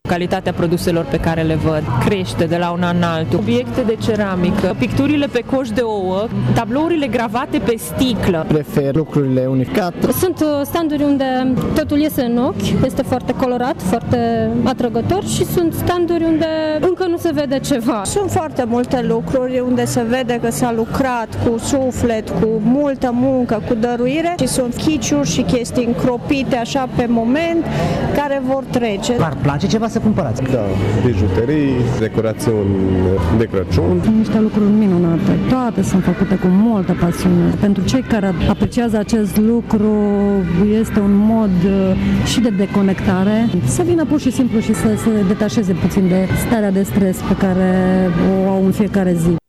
Calitatea produselor pe care le văd crește de la un an altul. Obiecte de ceramică, picturile pe coș de ouă, tablourile gravate pe sticlă. Prefer lucrurile unificate. Sunt standuri unde totul iese în ochi, este foarte colorat, foarte atrăgător și sunt standuri unde încă nu se vede ceva. Sunt foarte multe lucruri unde se vede că s-a lucrat cu suflet, cu multă muncă, cu dăruire și sunt chiciuri și chestii încropite așa pe moment care vor trece. V-ar place ceva să cumpărați? Da, bijuterii, decorațiuni de Crăciun. Niște lucruri minunate. Toate sunt făcute cu multă pasiune. Pentru cei care apreciază acest lucru este un mod și de deconectare. Să vină pur și simplu și să se detașeze puțin de starea de stres pe care o au în fiecare zi.